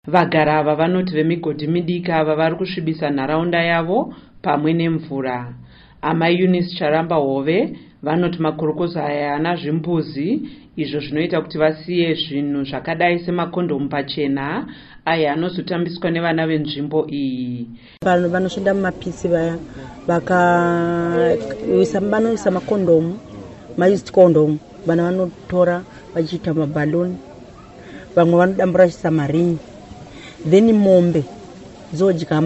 Vagara ava vanoti vemigodhi midiki ava vari kusvibisa nharaunda yavo pamwe nemvura. Amai Eunice Charamba Hove vanoti makorokozo aya ana zvimbuzi izvo zvinoita kuti vasiye zvinhu zvakadai semakondomu pachena aya anozotambiswa nevana venzvimbo iyi. Vanhu vanoshanda mumapisi vaya vanoisa makondomu, ma-used condom, vana vanotora vachiita mabaloni, vamwe vanodambura samarini, then mombe dzodya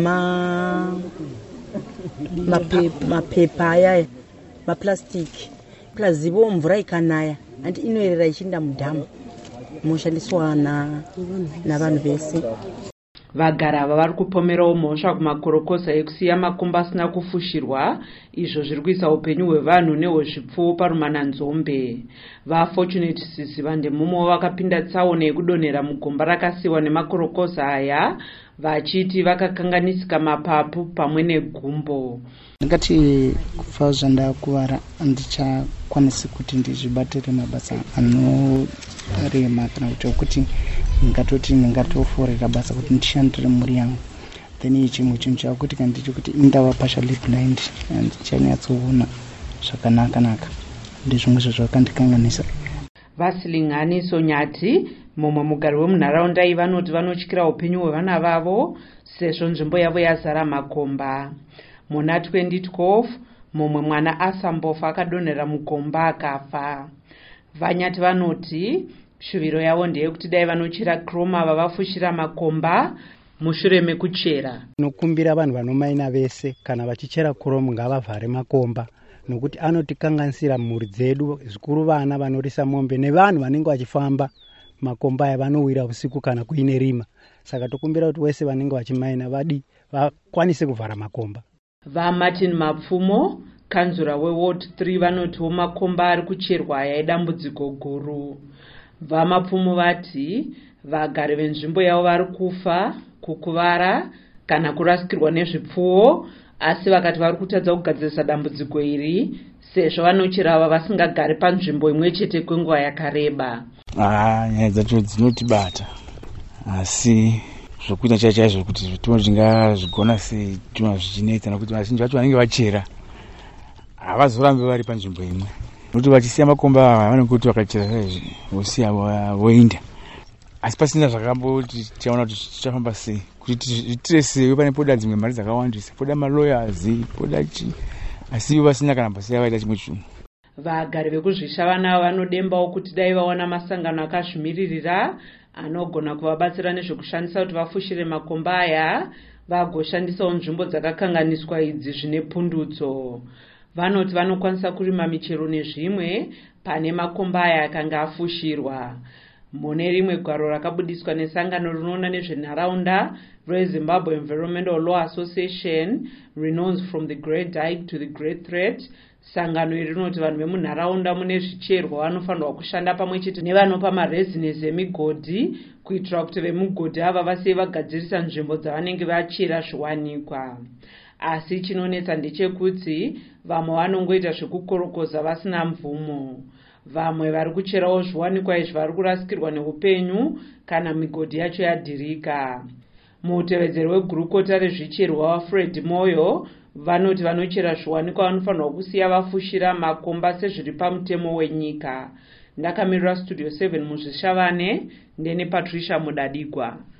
mapepa aya, maplastiki. Plazivo mvura ikanaya andi inoerera ichienda mudhamu inoshandiswa navanhu vese. Vagara ava vari kupomerawo mhosva kumakorokoza ekusiya makomba asina kufushirwa izvo zviri kuisa upenyu hwevanhu nehwezvipfuwo parumananzombe. VaFortunate Siziva mumwe vakapinda tsaona yekudonhera mugomba rakasiyiwa nemakorokoza aya vachiti vakakanganisika mapapu pamwe negumbo. Ndingati kubva zvandakuvara handichakwanisi kuti ndizvibatire mabasa anorema kana kuti ndingatoforera basa kuti ndishandire mhuri yangu. Then chimwe chinhu chakuti kana ndichikuti indava partially blind handichanyatsoona zvakanaka. Ndizvimwe zvazvakandikanganisa. Vasilingani Sonyati mumwe mugari wemunharaunda iyi vanoti vanotyira upenyu hwevana vavo sezvo nzvimbo yavo yazara makomba. Muna 2012 mumwe mwana Asambofa akadonhera mugomba akafa. Vanyati vanoti shuviro yavo ndeyekuti dai vanochera kroma vavafushira makomba mushure mekuchera. Nokumbira vanhu vanomaina vese kana vachichera kroma ngavavhare makomba nokuti anotikanganisira mhuri dzedu, zvikuru vana vanorisa mombe nevanhu vanenge vachifamba makomba aya vanowira usiku kana kuine rima. Saka tokumbira kuti wese vanenge vachimaina vakwanise kuvhara makomba. VaMartin Mapfumo kanzura weWard 3 vanotiwo makomba ari kucherwa aya idambudziko guru. VaMapfumo vati vagari venzvimbo yavo vari kufa, kukuvara kana kurasikirwa nezvipfuwo, asi vakati vari kutadza kugadzirisa dambudziko iri sezvo vanochera ava vasingagari panzvimbo imwe chete kwenguva yakareba. Nyaya dzacho dzinotibata, asi zvokuita chaizvo kuti zvitoro zvingazvigona sei zvitoro zvichinetsa nokuti vazhinji vacho vanenge vachera havazorambi vari panzvimbo imwe. Nokuti vachisiya makomba ava vanenge kuti vakachera saizvi vosiya voenda. Asi pasina zvakamboti tichaona kuti tichafamba sei kuti zviitire sei. Pane poda dzimwe mari dzakawandisa, poda malawyers, poda asi ivo vasina kana basa vaita chimwe chinhu. Vagari vekuzvisha vana vanodembawo kuti dai vaona masangano akazvimiririra anogona kuvabatsira nezvekushandisa kuti vafushire makomba aya vagoshandisawo nzvimbo dzakakanganiswa idzi zvine pundutso. Vanoti vanokwanisa kurima michero nezvimwe pane makomba aya akanga afushirwa. Mune rimwe gwaro rakabudiswa nesangano rinoona nezvenharaunda reZimbabwe Environmental Law Association renounce from the great dike to the great threat. Sangano iri rinoti vanhu vemunharaunda mune zvicherwa vanofanirwa kushanda pamwe chete nevanopa marezinesi emigodhi kuitira kuti vemugodhi ava vasiye vagadzirisa nzvimbo dzavanenge vachera zviwanikwa. Asi chinonetsa ndechekuti vamwe vanongoita zvekukorokoza vasina mvumo. Vamwe vari kucherawo zviwanikwa izvi vari kurasikirwa neupenyu kana migodhi yacho yadhirika. Mutevedzeri wegurukota rezvicherwa waFred Moyo vanoti vanochera zviwanikwa vanofanirwa kusiya vafushira makomba sezviri pamutemo wenyika. Ndakamirira Studio 7 muzvishavane ndene Patricia Mudadigwa.